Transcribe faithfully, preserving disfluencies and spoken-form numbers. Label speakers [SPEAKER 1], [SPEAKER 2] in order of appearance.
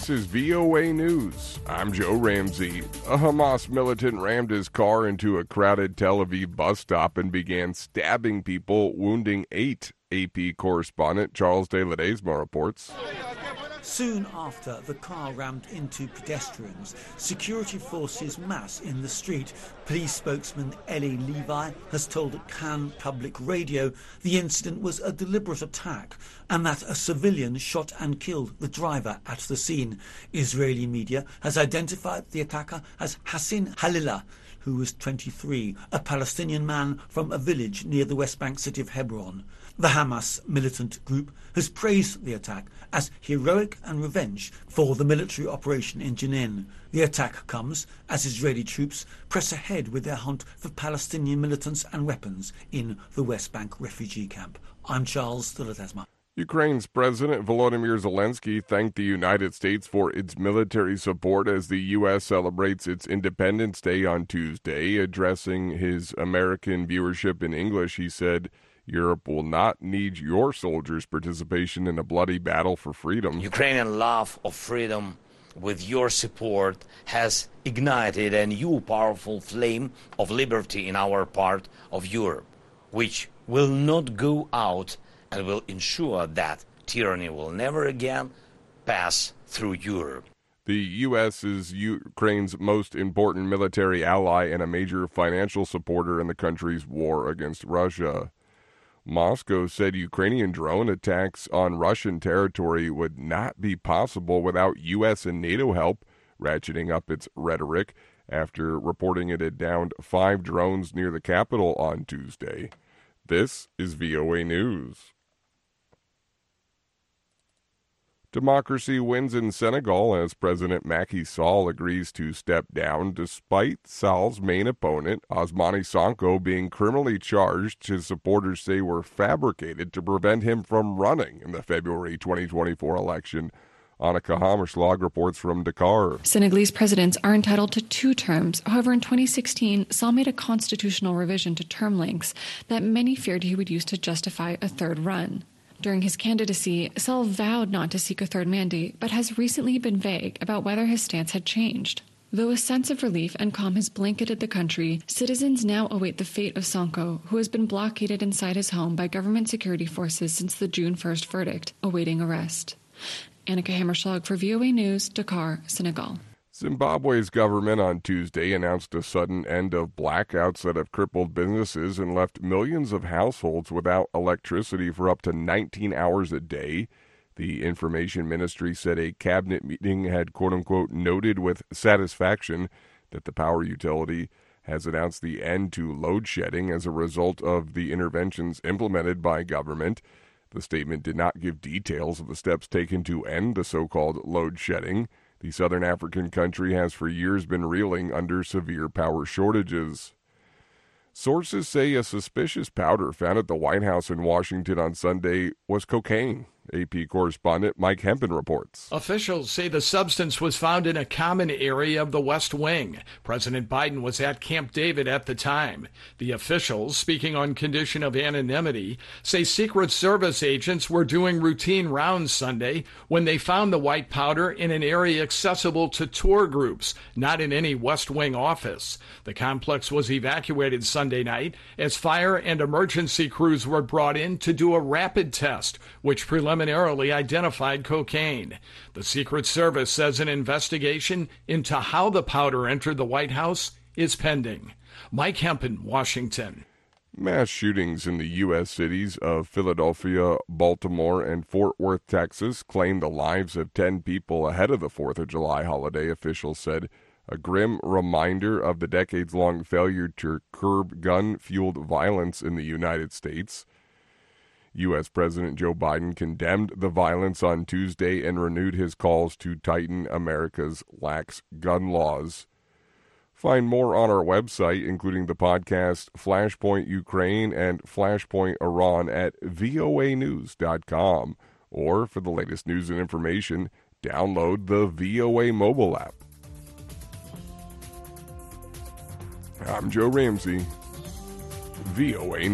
[SPEAKER 1] This is V O A News. I'm Joe Ramsey. A Hamas militant rammed his car into a crowded Tel Aviv bus stop and began stabbing people, wounding eight. A P correspondent Charles de Ledesma reports.
[SPEAKER 2] Soon after the car rammed into pedestrians, security forces mass in the street. Police spokesman Eli Levi has told Cannes Public Radio the incident was a deliberate attack and that a civilian shot and killed the driver at the scene. Israeli media has identified the attacker as Hassan Halila, who was twenty-three, a Palestinian man from a village near the West Bank city of Hebron. The Hamas militant group has praised the attack as heroic and revenge for the military operation in Jenin. The attack comes as Israeli troops press ahead with their hunt for Palestinian militants and weapons in the West Bank refugee camp. I'm Charles de Ledesma.
[SPEAKER 1] Ukraine's President Volodymyr Zelensky thanked the United States for its military support as the U S celebrates its Independence Day on Tuesday. Addressing his American viewership in English, he said, "Europe will not need your soldiers' participation in a bloody battle for freedom."
[SPEAKER 3] Ukrainian love of freedom, with your support, has ignited a new powerful flame of liberty in our part of Europe, which will not go out and will ensure that tyranny will never again pass through Europe.
[SPEAKER 1] The U S is Ukraine's most important military ally and a major financial supporter in the country's war against Russia. Moscow said Ukrainian drone attacks on Russian territory would not be possible without U S and NATO help, ratcheting up its rhetoric after reporting it had downed five drones near the capital on Tuesday. This is V O A News. Democracy wins in Senegal as President Macky Sall agrees to step down despite Sall's main opponent, Ousmane Sonko, being criminally charged his supporters say were fabricated to prevent him from running in the February twenty twenty-four election. Annika Hammerschlag reports from Dakar.
[SPEAKER 4] Senegalese presidents are entitled to two terms. However, in twenty sixteen, Sall made a constitutional revision to term lengths that many feared he would use to justify a third run. During his candidacy, Sall vowed not to seek a third mandate, but has recently been vague about whether his stance had changed. Though a sense of relief and calm has blanketed the country, citizens now await the fate of Sonko, who has been blockaded inside his home by government security forces since the June first verdict, awaiting arrest. Annika Hammerschlag for V O A News, Dakar, Senegal.
[SPEAKER 1] Zimbabwe's government on Tuesday announced a sudden end of blackouts that have crippled businesses and left millions of households without electricity for up to nineteen hours a day. The information ministry said a cabinet meeting had, quote-unquote, noted with satisfaction that the power utility has announced the end to load shedding as a result of the interventions implemented by government. The statement did not give details of the steps taken to end the so-called load shedding. The southern African country has for years been reeling under severe power shortages. Sources say a suspicious powder found at the White House in Washington on Sunday was cocaine. A P correspondent Mike Hempen reports.
[SPEAKER 5] Officials say the substance was found in a common area of the West Wing. President Biden was at Camp David at the time. The officials, speaking on condition of anonymity, say Secret Service agents were doing routine rounds Sunday when they found the white powder in an area accessible to tour groups, not in any West Wing office. The complex was evacuated Sunday night as fire and emergency crews were brought in to do a rapid test, which preliminarily identified cocaine. The Secret Service says an investigation into how the powder entered the White House is pending. Mike Hempen, Washington.
[SPEAKER 1] Mass shootings in the U S cities of Philadelphia, Baltimore, and Fort Worth, Texas, claimed the lives of ten people ahead of the fourth of July holiday, officials said. A grim reminder of the decades-long failure to curb gun-fueled violence in the United States. U S. President Joe Biden condemned the violence on Tuesday and renewed his calls to tighten America's lax gun laws. Find more on our website, including the podcast Flashpoint Ukraine and Flashpoint Iran at V O A news dot com. Or for the latest news and information, download the V O A mobile app. I'm Joe Ramsey, V O A News.